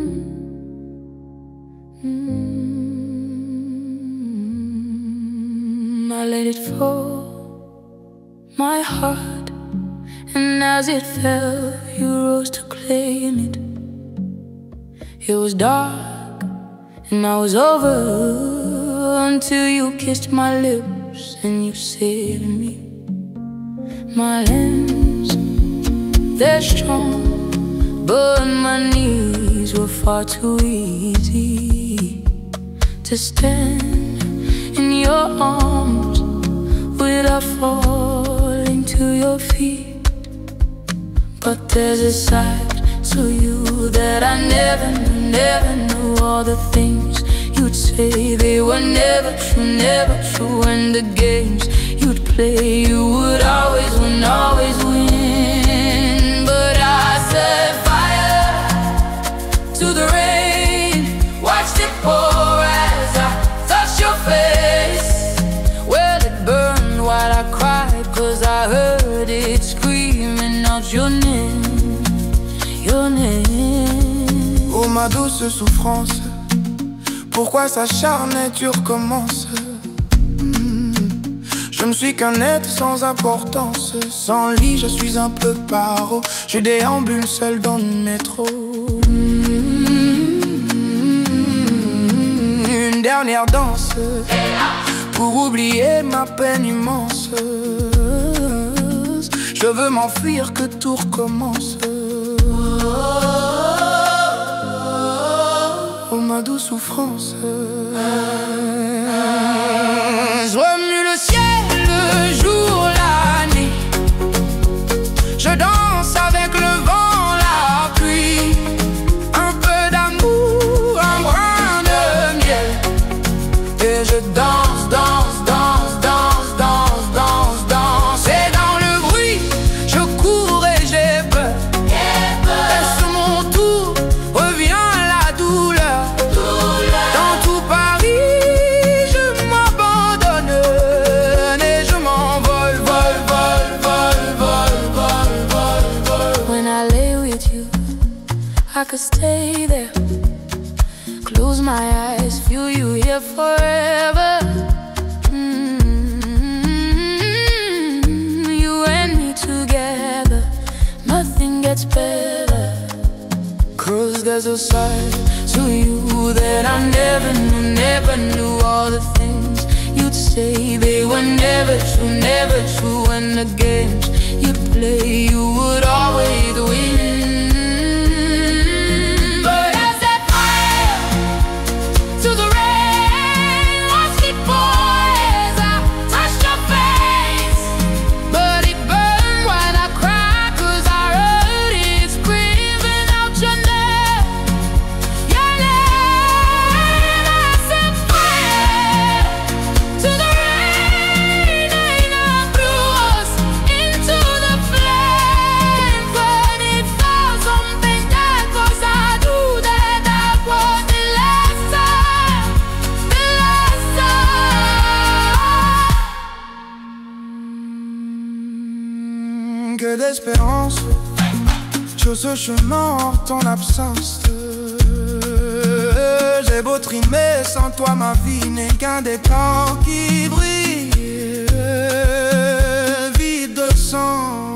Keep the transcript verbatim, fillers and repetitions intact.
Mm-hmm. I let it fall, my heart, and as it fell, you rose to claim it. It was dark, and I was over until you kissed my lips and you said to me, my hands, they're strong, but my knees were far too easy to stand in your arms without falling to your feet. But there's a side to you that I never knew, never knew. All the things you'd say, they were never true, never true. And the games you'd play, you would always win, always win. But I set fire to the rain, watched it pour as I touched your face. Well, it burned while I cried, cause I heard it screaming out your name, your name. Oh ma douce souffrance, pourquoi s'acharner, tu recommences? hmm. Je ne suis qu'un être sans importance, sans lit, je suis un peu paro. Je déambule seul dans le métro. hmm. Une dernière danse pour oublier ma peine immense. Je veux m'enfuir, que tout recommence. Oh ma douce souffrance, je remue le ciel, le jour, la nuit. Je danse avec le vent, la pluie. Un peu d'amour, un brin de miel. Et je danse, danse, danse, danse, danse, danse, danse. Et dans le bruit, je cours et j'ai peur. Et sur mon tour, revient la douleur. Dans tout Paris, je m'abandonne et je m'envole, vol, vol, vol, vol, vol, vol, vol. When I lay with you, I could stay there. Close my eyes, feel you here forever. mm-hmm. You and me together, nothing gets better. Cause there's a side To you that I never knew, never knew. All the things you'd say, they were never true, never true. And the games you'd play, you would always win. But I set fire to the rain, watched it pour as I touched your face. But it burned when I cried, cause I heard it screaming out your name. Que d'espérance sur ce chemin hors ton absence. J'ai beau trimer, sans toi ma vie n'est qu'un décor qui brille, vide de sens.